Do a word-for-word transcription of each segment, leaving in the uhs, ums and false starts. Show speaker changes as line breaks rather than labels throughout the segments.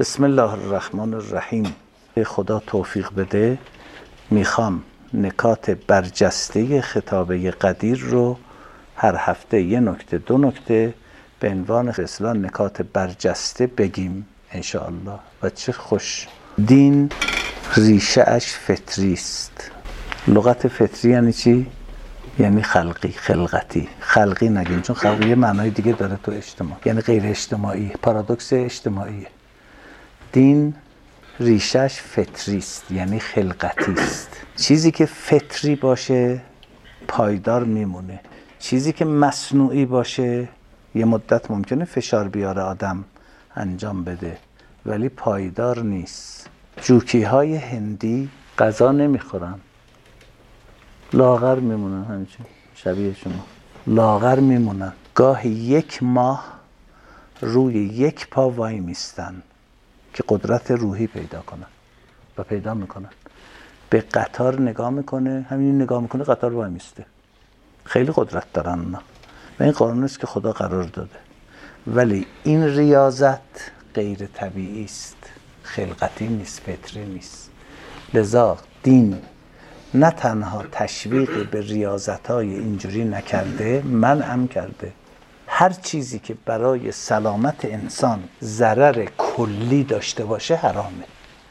بسم الله الرحمن الرحیم. خدا توفیق بده میخوام نکات برجسته خطابه قدیر رو هر هفته یه نکته دو نکته به عنوان اصطلاح نکات برجسته بگیم انشاءالله. و چه خوش. دین ریشه اش فطری است. لغت فطری یعنی چی؟ یعنی خلقی، خلقتی. خلقی نگیم چون خلقی یه معنای دیگه داره تو اجتماع، یعنی غیر اجتماعی، پارادوکس اجتماعیه. دین ریشهش فطری است، یعنی خلقتی است. چیزی که فطری باشه پایدار میمونه، چیزی که مصنوعی باشه یه مدت ممکنه فشار بیاره آدم انجام بده ولی پایدار نیست. جوکی های هندی غذا نمیخورن، لاغر میمونن، همچنین شبیه شما لاغر میمونن. گاهی یک ماه روی یک پا وای میستن که قدرت روحی پیدا کنن و پیدا میکنن. به قطار نگاه میکنه، همین نگاه میکنه قطار وای میسته. خیلی قدرت دارن اونا و این قانون است که خدا قرار داده. ولی این ریاضت غیر طبیعی است، خلقتی نیست، فطری نیست. لذا دین نه تنها تشویق به ریاضت‌های اینجوری نکرده، منعم کرده. هر چیزی که برای سلامت انسان ضرر کلی داشته باشه حرامه.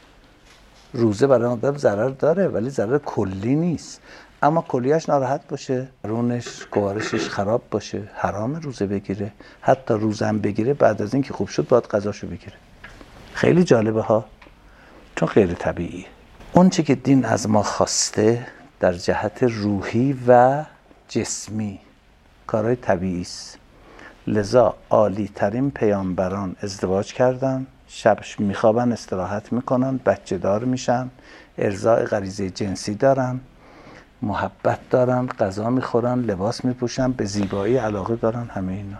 روزه برای آدم ضرر داره ولی ضرر کلی نیست، اما کلیش ناراحت باشه، درونش گوارشش خراب باشه، حرام روزه بگیره. حتی روزه هم بگیره بعد از این که خوب شد باید قضاشو بگیره. خیلی جالبه ها، چون غیر طبیعیه. اون چی که دین از ما خواسته در جهت روحی و جسمی کارهای طبیعی است. لذا عالی ترین پیامبران ازدواج کردن، شبش میخوابن، استراحت میکنن، بچه دار میشن، ارضاء غریزه جنسی دارن، محبت دارن، غذا میخورن، لباس میپوشن، به زیبایی علاقه دارن. همه اینا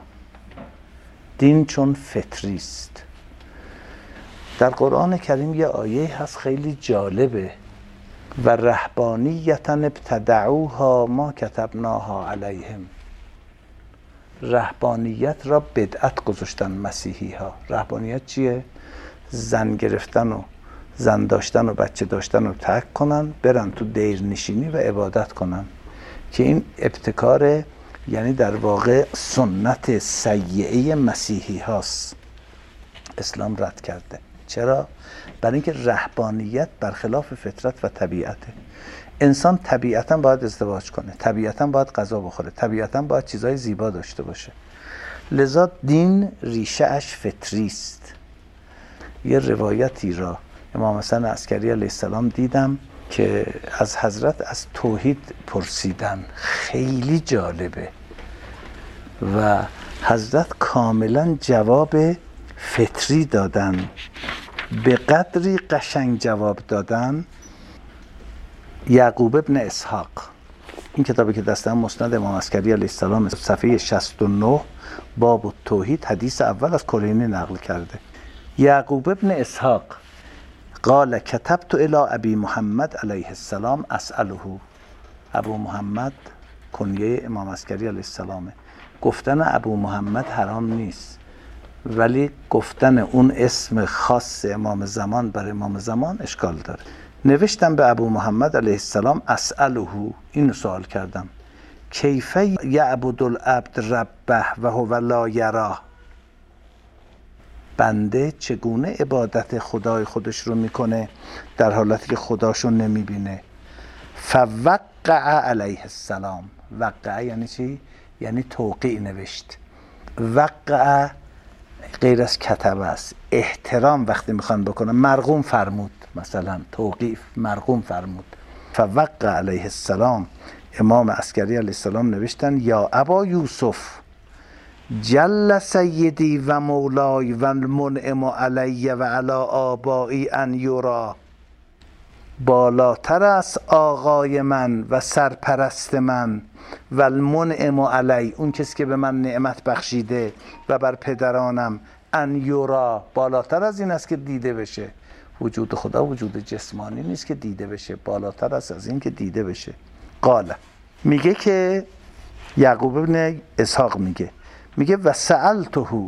دین چون فطری است. در قرآن کریم یه آیه هست خیلی جالبه: و رهبانیتا ابتدعوها ما کتبناها علیهم. رهبانیت را بدعت گذاشتن مسیحی ها. رهبانیت چیه؟ زن گرفتن و زن داشتن و بچه داشتن رو ترک کنن، برن تو دیر نشینی و عبادت کنن، که این ابتکار، یعنی در واقع سنت سیئه مسیحی هاست. اسلام رد کرده. چرا؟ برای اینکه رهبانیت برخلاف فطرت و طبیعته. انسان طبیعتاً باید ازدواج کنه، طبیعتاً باید غذا بخوره، طبیعتاً باید چیزای زیبا داشته باشه. لذا دین ریشه اش فطری است. یه روایتی را امام حسن عسکری علیه السلام دیدم که از حضرت از توحید پرسیدن، خیلی جالبه و حضرت کاملا جواب فطری دادن. به قدری قشنگ جواب دادن. یعقوب ابن اسحاق، این کتابی که دستم مسند امام عسکری علیه السلام، صفحه شصت و نه، باب التوحید، حدیث اول از کلینی نقل کرده. یعقوب ابن اسحاق قال کتبت الی ابی محمد علیه السلام اسأله. ابو محمد کنیه امام عسکری علیه السلامه. گفتن ابو محمد حرام نیست، ولی گفتن اون اسم خاص امام زمان بر امام زمان اشکال داره. نوشتم به ابو محمد علیه السلام اسأله، اینو سوال کردم: کیف یعبد العبد ربه و هو لا یراه. بنده چگونه عبادت خدای خودش رو میکنه در حالتی که خداشو نمیبینه؟ فوقع علیه السلام. وقع یعنی چی؟ یعنی توقیع نوشت. وقع غیر از کتبه است. احترام وقتی میخوان بکنن مرقوم فرمود، مثلا توقیف مرقوم فرمود. فوقع علیه السلام. امام عسکری علیه السلام نوشتن: یا ابا یوسف جل سیدی و مولای و المنعم علی و علی آبایی ان یرا. بالاتر است آقای من و سرپرست من و المنعم علی، اون کسی که به من نعمت بخشیده و بر پدرانم، ان یرا، بالاتر از این است که دیده بشه. وجود خدا وجود جسمانی نیست که دیده بشه، بالاتر است از این که دیده بشه. قال، میگه که یعقوب ابن اسحاق میگه میگه و سألته،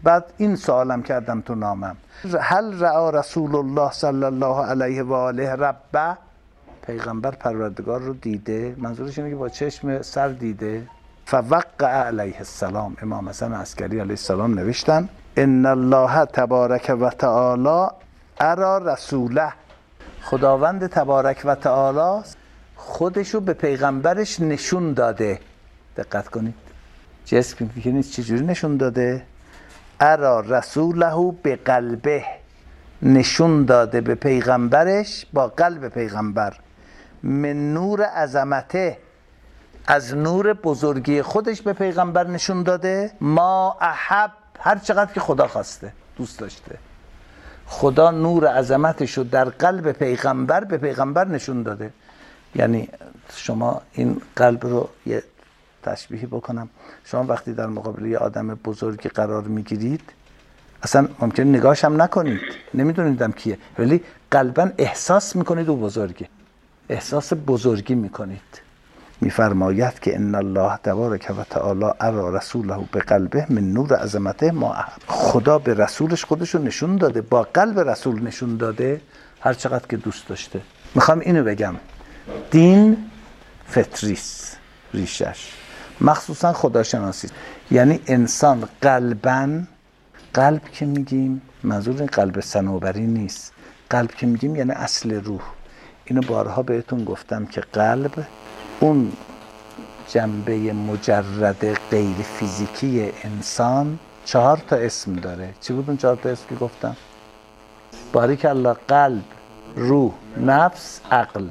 بعد این سوالم کردم تو نامم، هل رأى رسول الله صلی الله علیه و آله ربه، پیغمبر پروردگار رو دیده؟ منظورش اینه که با چشم سر دیده. فوقع علیه السلام، امام حسن عسکری علیه السلام نوشتن ان الله تبارک و تعالی ارى رسوله، خداوند تبارک و تعالی خودشو به پیغمبرش نشون داده. دقت کنید، جسم که نیست، چجوری نشون داده؟ ارى رسوله به قلبه، نشون داده به پیغمبرش با قلب پیغمبر، من نور عظمته، از نور بزرگی خودش به پیغمبر نشون داده، ما احب، هر چقدر که خدا خواسته دوست داشته. خدا نور عظمتش رو در قلب پیغمبر به پیغمبر نشون داده. یعنی شما این قلب رو یه تشبیهی بکنم، شما وقتی در مقابل یه آدم بزرگی قرار میگیرید اصلا ممکن نگاهش هم نکنید، نمیدونیدم کیه، ولی قلباً احساس میکنید او بزرگه، احساس بزرگی میکنید. میفرماید که ان الله تبارک و تعالی ارى رسوله به قلبه من نور عظمته ما احب، خدا به رسولش خودشو نشون داده، با قلب رسول نشون داده هر چقدر که دوست داشته. میخوام اینو بگم، دین فطریست، ریشش مخصوصا خداشناسی، یعنی انسان قلباً، قلب که میگیم منظور این قلب صنوبری نیست، قلب که میگیم یعنی اصل روح. اینو بارها بهتون گفتم که قلب اون جنبه مجرد غیر فیزیکی انسان چهار تا اسم داره. چی بود اون چهار تا اسم که گفتم؟ باریکالله، قلب، روح، نفس، عقل.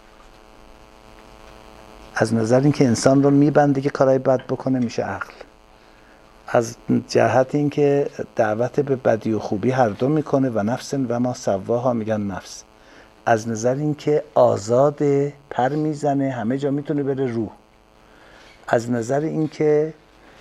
از نظر اینکه انسان رو میبنده که کارهای بد بکنه میشه عقل، از جهت اینکه دعوت به بدی و خوبی هر دو میکنه و نفس و ما سواها میگن نفس، از نظر اینکه آزاد پر میزنه همه جا میتونه بره روح، از نظر اینکه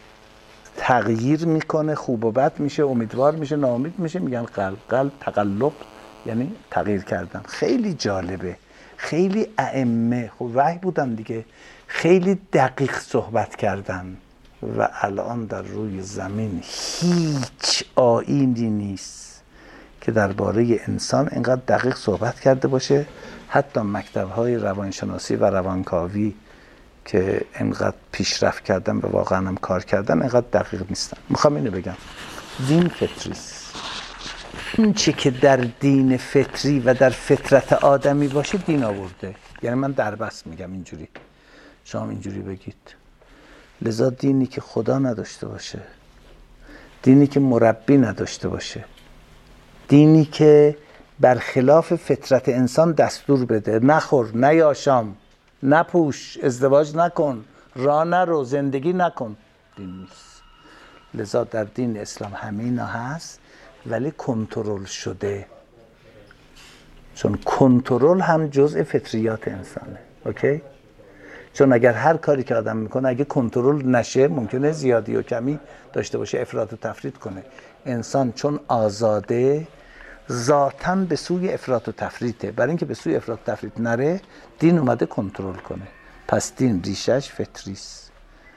تغییر میکنه، خوب و بد میشه، امیدوار میشه، ناامید میشه، میگن قلب. قلب تقلب یعنی تغییر کردن. خیلی جالبه، خیلی ائمه خب وحی بودن دیگه، خیلی دقیق صحبت کردن و الان در روی زمین هیچ آیینی نیست که درباره انسان اینقدر دقیق صحبت کرده باشه. حتی مکتب‌های روانشناسی و روانکاوی که اینقدر پیشرفت کردن و واقعا هم کار کردن اینقدر دقیق نیستن. میخوام اینو بگم، دین فطریست. این چی که در دین فطری و در فطرت آدمی باشه دین آورده. یعنی من دربست میگم اینجوری، شما اینجوری بگید. لذا دینی که خدا نداشته باشه، دینی که مربی نداشته باشه، دینی که برخلاف فطرت انسان دستور بده نخور، نیاشام، نپوش، ازدواج نکن، راه نرو، زندگی نکن، دین نیست. لذا در دین اسلام همه اینا هست ولی کنترل شده، چون کنترل هم جزء فطریات انسانه. اوکی؟ چون اگر هر کاری که آدم میکنه اگه کنترل نشه ممکنه زیادی و کمی داشته باشه، افراط و تفرید کنه. انسان چون آزاده ذاتاً به سوی افراط و تفریطه، برای اینکه به سوی افراط و تفرید نره دین اومده کنترل کنه. پس دین ریشش فطریست،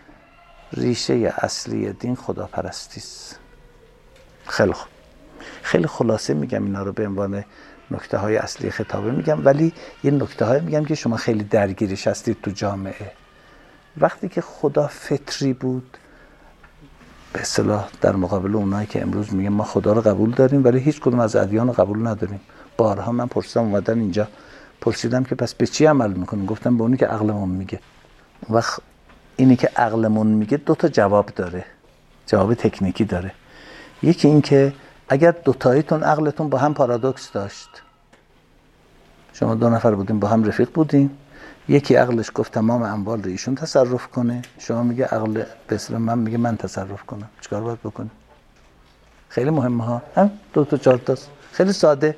ریشه اصلی دین خداپرستیست. خیلی خوب، خیلی خلاصه میگم اینا رو به عنوان نکته های اصلی خطابه میگم، ولی یه نکته های میگم که شما خیلی درگیرش هستید تو جامعه. وقتی که خدا فطری بود به اصطلاح در مقابل اونایی که امروز میگن ما خدا رو قبول داریم ولی هیچ کدوم از ادیان رو قبول نداریم، بارها من پرسیدم، اومدن اینجا پرسیدم که پس به چی عمل میکنیم؟ گفتم به اونی که عقلمون میگه. وقت اینی که عقلمون میگه دو تا جواب داره، جواب تکنیکی داره. یکی این که اگر دوتاییتون عقلتون با هم پارادوکس داشت، شما دو نفر بودین با هم رفیق بودین، یکی عقلش گفت تمام اموال رو ایشون تصرف کنه، شما میگه عقل به اصطلاح من میگه من تصرف کنم، چیکار باید بکنیم؟ خیلی مهمه ها، هم دو تا چهار تاست، خیلی ساده.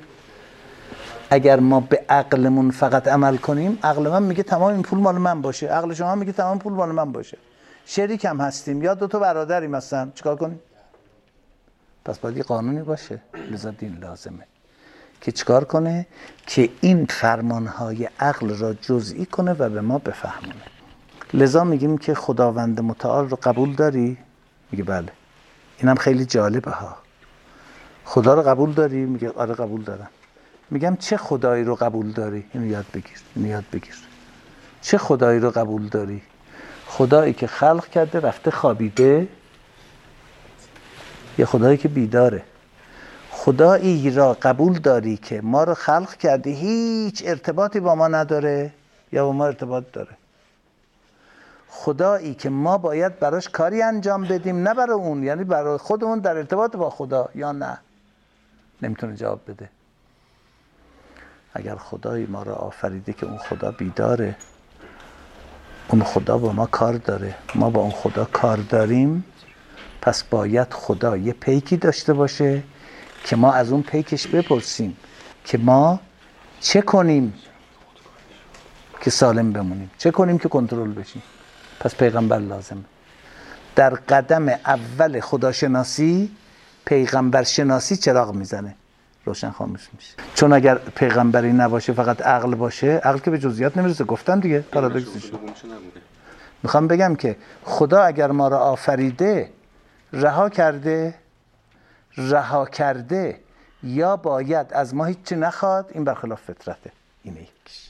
اگر ما به عقلمون فقط عمل کنیم، عقل من میگه تمام این پول مال من باشه، عقل شما میگه تمام پول مال من باشه، شریک هم هستیم یا دو تا برادریم مثلا، چیکار کنیم؟ پس باید یه قانونی باشه. لذا دین لازمه که چیکار کنه؟ که این فرمانهای عقل را جزئی کنه و به ما بفهمونه. لذا میگیم که خداوند متعال رو قبول داری؟ میگه بله. اینم خیلی جالبه ها. خدا رو قبول داری؟ میگه آره قبول دارم. میگم چه خدایی رو قبول داری؟ اینو یاد بگیر، اینو یاد بگیر. چه خدایی رو قبول داری؟ خدایی که خلق کرده رفته خوابیده، یا خدایی که بیداره؟ خدایی را قبول داری که ما رو خلق کرده هیچ ارتباطی با ما نداره، یا با ما ارتباط داره؟ خدایی که ما باید براش کاری انجام بدیم، نه برای اون، یعنی برای خودمون در ارتباط با خدا، یا نه؟ نمیتونه جواب بده. اگر خدایی ما را آفریده که اون خدا بیداره، اون خدا با ما کار داره، ما با اون خدا کار داریم، پس باید خدا یه پیکی داشته باشه که ما از اون پیکش بپرسیم که ما چه کنیم که سالم بمونیم، چه کنیم که کنترل بشیم. پس پیغمبر لازمه. در قدم اول خداشناسی پیغمبر شناسی چراغ میزنه، روشن خاموش میشه. چون اگر پیغمبری نباشه فقط عقل باشه، عقل که به جزئیات نمیرسه. گفتم دیگه پارادوکسش. میخوام بگم که خدا اگر ما را آفریده رها کرده رها کرده یا باید از ما هیچی نخواد، این برخلاف فطرته. اینه یکیش.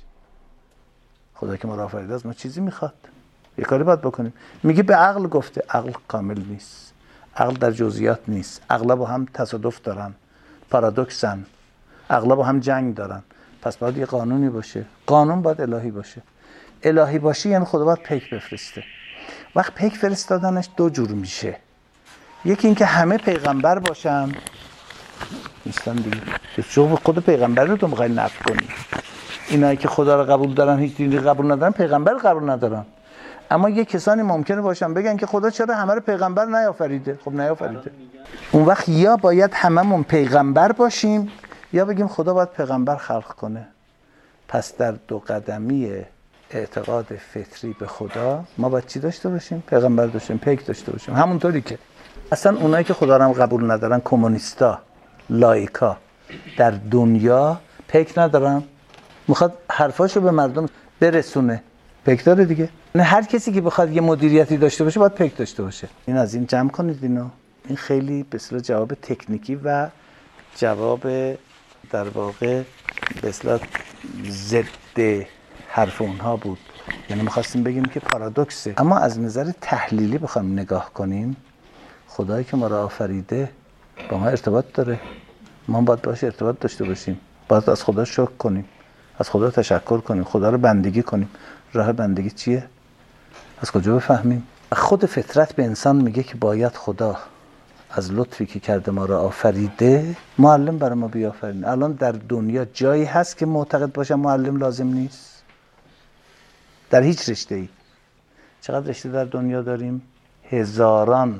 خدا که ما را آفریده از ما چیزی میخواد، یه کاری باید بکنیم. میگه به عقل گفته، عقل کامل نیست، عقل در جزئیات نیست، عقلا با هم تصادف دارن، پارادوکسن، عقلا با هم جنگ دارن. پس باید یه قانونی باشه، قانون باید الهی باشه. الهی باشه یعنی خدا باید پیک بفرسته. وقت پیک فرستادنش دو جور میشه. یکی این که همه پیغمبر باشن، نیستن دیگه، شغل خود پیغمبر رو تو میخوای نفی کنی. اینایی که خدا رو قبول دارن هیچ دینی قبول ندارن، پیغمبر رو قبول ندارن. اما یه کسانی ممکنه باشن بگن که خدا چرا همه رو پیغمبر نیافریده؟ خب نیافریده. اون وقت یا باید هممون پیغمبر باشیم یا بگیم خدا باید پیغمبر خلق کنه. پس در دو قدمی اعتقاد فطری به خدا ما باید چی داشته باشیم؟ پیغمبر داشتیم، پیک داشته باشیم. همونطوری که اصلا اونایی که خدا رو هم قبول ندارن، کمونیستا، لایکا، در دنیا پیک ندارن، میخواد حرفاشو به مردم برسونه، پیک داره دیگه. نه هر کسی که بخواد یه مدیریتی داشته باشه باید پیک داشته باشه. این از این جمع کنید اینو. این خیلی به اصطلاح جواب تکنیکی و جواب در واقع به اصطلاح ضد حرف اونها بود. یعنی می‌خواستیم بگیم که پارادوکسه. اما از نظر تحلیلی بخوام نگاه کنیم، خدایی که ما را آفریده با ما ارتباط داره. ما باید باهاش ارتباط داشته باشیم. باید از خدا شکر کنیم. از خدا تشکر کنیم. خدا رو بندگی کنیم. راه بندگی چیه؟ از کجا بفهمیم؟ خود فطرت به انسان میگه که باید خدا از لطفی که کرده ما را آفریده معلم برای ما بیافرینه. الان در دنیا جایی هست که معتقد باشه معلم لازم نیست؟ در هیچ رشته‌ای. چقدر رشته در دنیا داریم؟ هزاران.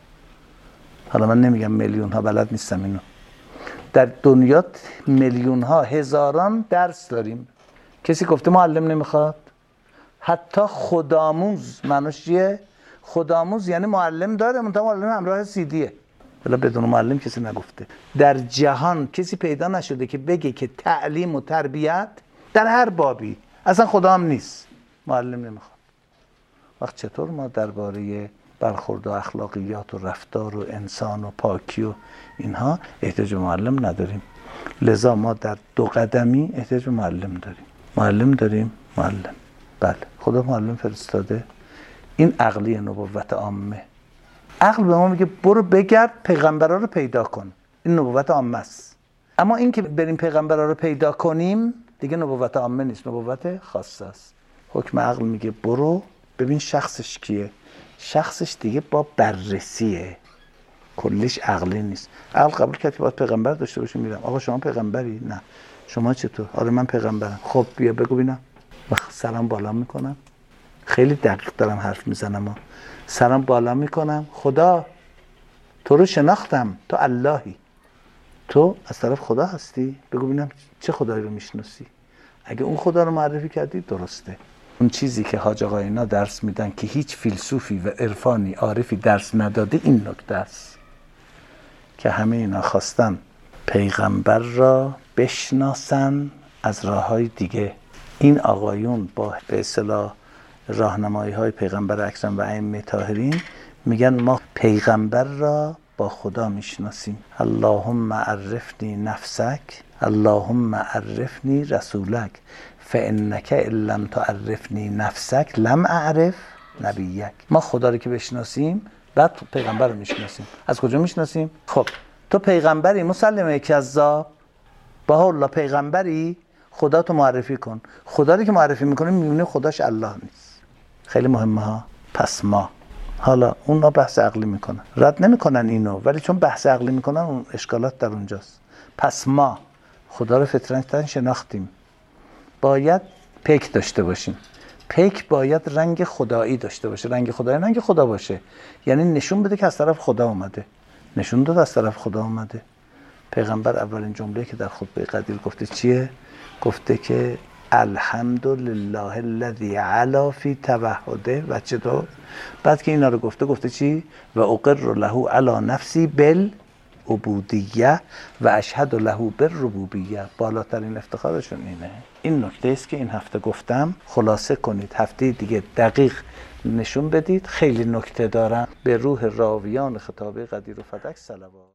حالا من نمیگم میلیون ها، بلد نیستم اینو. در دنیا میلیون ها، هزاران درس داریم. کسی گفته معلم نمیخواد؟ حتی خودآموز، معناش چیه؟ خودآموز یعنی معلم داره، منتها معلم همراه سیدیه. بلا بدون معلم کسی نگفته. در جهان کسی پیدا نشده که بگه که تعلیم و تربیت در هر بابی اصلا خدا هم نیست، معلم نمیخواد. وقت چطور ما درباره برخورد و اخلاقیات و رفتار و انسان و پاکی و اینها احتیاج به معلم نداریم؟ لذا ما در دو قدمی احتیاج به معلم داریم. معلم داریم، معلم. بله، خدا معلم فرستاده. این عقلی نبوت عامه. عقل به ما میگه برو بگرد پیغمبرا رو پیدا کن. این نبوت عامه است. اما این که بریم پیغمبرا رو پیدا کنیم دیگه نبوت عامه نیست، نبوت خاصه است. حکم عقل میگه برو ببین شخصش کیه. شخصش دیگه با بررسیه، کلش عقلی نیست. عقل قبول کرد که باید پیغمبر داشته باشیم. میرم آقا شما پیغمبری؟ نه. شما چطور؟ آره من پیغمبرم. خب بیا بگو ببینم. سلام بالا میکنم. خیلی دقیق دارم حرف میزنم. سلام بالا میکنم. خدا تو رو شناختم، تو اللهی، تو از طرف خدا هستی. بگو ببینم چه خدایی رو میشناسی. اگه اون خدا رو معرفی کردی درسته. اون چیزی که حاج آقا اینا درس میدن که هیچ فیلسوفی و عرفانی عارفی درس نداده این نکته است که همه اینا خواستن پیغمبر را بشناسن از راههای دیگه. این آقایون با به اصطلاح راهنمایی های پیغمبر اکرم و ائمه طاهرین میگن ما پیغمبر را با خدا میشناسیم. اللهم عرفنی نفسک، اللهم عرفنی رسولک، فانک ان لم تعرفنی نفسک لم اعرف نبیک. ما خدا رو که بشناسیم بعد پیغمبر رو میشناسیم. از کجا میشناسیم؟ خب تو پیغمبری مسلمه کذاب؟ با الله پیغمبری؟ خدا تو معرفی کن. خدا رو که معرفی میکنه میبینه خداش الله نیست. خیلی مهمه ها. پس ما حالا اونا بحث عقلی میکنن، رد نمیکنن اینو، ولی چون بحث عقلی میکنن اون اشکالات در اونجاست. پس ما خدا رو فطرتاً شناختیم، باید پیک داشته باشیم. پیک باید رنگ خدایی داشته باشه. رنگ خدایی رنگ خدا باشه، یعنی نشون بده که از طرف خدا اومده. نشون داد از طرف خدا اومده. پیغمبر اولین جمله که در خطبه قدیر گفته چیه؟ گفته که الحمدلله الذی علا فی توحده و چطور؟ بعد که اینا رو گفته گفته چی؟ و اقر له علی نفسی بالعبودیه و اشهد له بالربوبیه. بالاترین افتخارشون اینه. این نکته است که این هفته گفتم، خلاصه کنید، هفته دیگه دقیق نشون بدید. خیلی نکته دارم. به روح راویان خطابه قدیر و فدک صلوات.